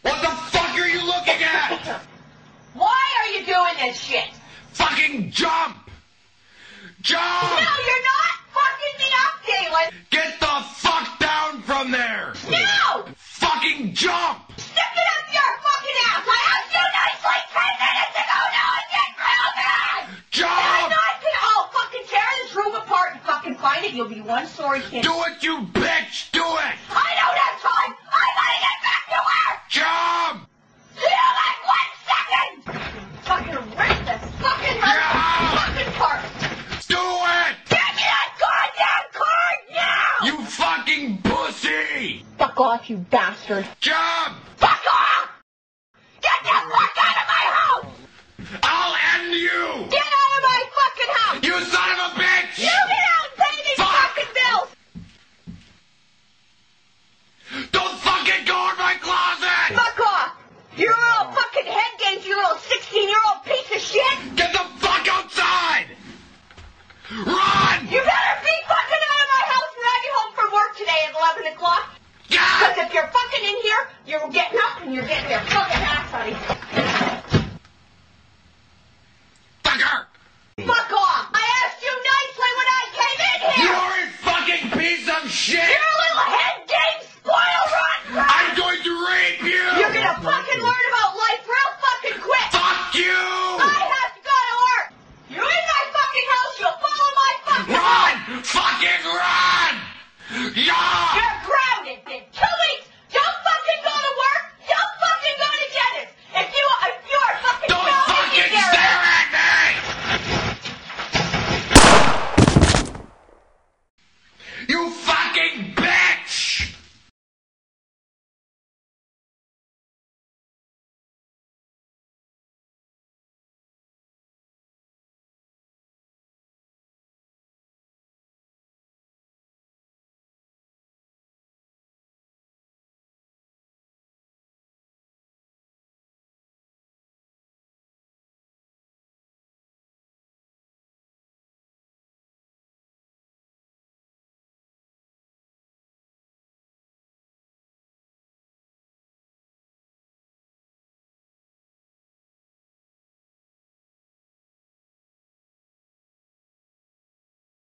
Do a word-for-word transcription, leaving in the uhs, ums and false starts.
What the fuck are you looking at? Why are you doing this shit? Fucking jump! Jump! No, you're not fucking me up, Galen! Get the fuck down from there! No! Fucking jump! Stick it up your fucking ass! I asked you nicely ten minutes ago, now and get real bad! Jump! And I'm not gonna, I'll fucking tear this room apart and fucking find it. You'll be one sorry kid. Do it, you bitch! Do it! I don't have time! I gotta get back to work! Jump! See you like one second! Fucking rip this fucking house Yeah! fucking part! Do it! Give me that goddamn card now! You fucking pussy! Fuck off, you bastard! Jump!